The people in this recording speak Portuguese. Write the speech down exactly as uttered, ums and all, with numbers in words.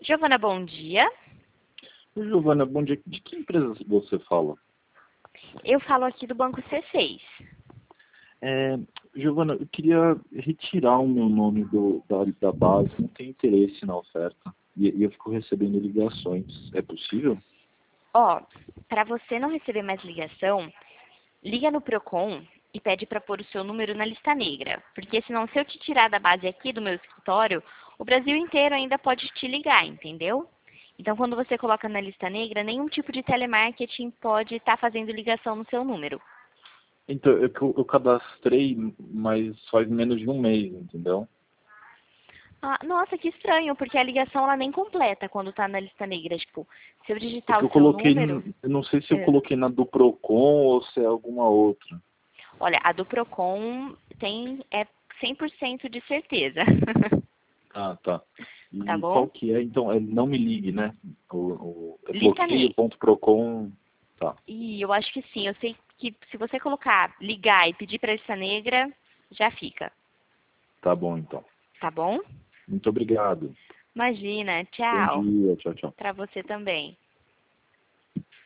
Giovana, bom dia. Oi, Giovana, bom dia. De que empresa você fala? Eu falo aqui do Banco C seis. É, Giovana, eu queria retirar o meu nome do, da, da base, não tenho interesse na oferta. E, e eu fico recebendo ligações. É possível? Ó, para você não receber mais ligação, liga no Procon e pede para pôr o seu número na lista negra. Porque senão, se eu te tirar da base aqui do meu escritório, o Brasil inteiro ainda pode te ligar, entendeu? Então, quando você coloca na lista negra, nenhum tipo de telemarketing pode estar fazendo ligação no seu número. Então, eu, eu cadastrei, mas faz menos de um mês, entendeu? Ah, nossa, que estranho, porque a ligação ela nem completa quando tá na lista negra. Tipo, se eu digitar Porque o eu seu coloquei, número... n- eu não sei se eu É. coloquei na do Procon ou se é alguma outra. Olha, a do Procon tem, é cem por cento de certeza. Ah, tá. Tá E qual bom? que é? Então, é não me ligue, né? O, o, é Lista negra. bloqueio.procon. Tá, E eu acho que sim. Eu sei que se você colocar ligar e pedir para lista negra, já fica. tá bom então. Tá bom? Muito obrigado. Imagina. Bom Tchau. dia, tchau, tchau. Para você também.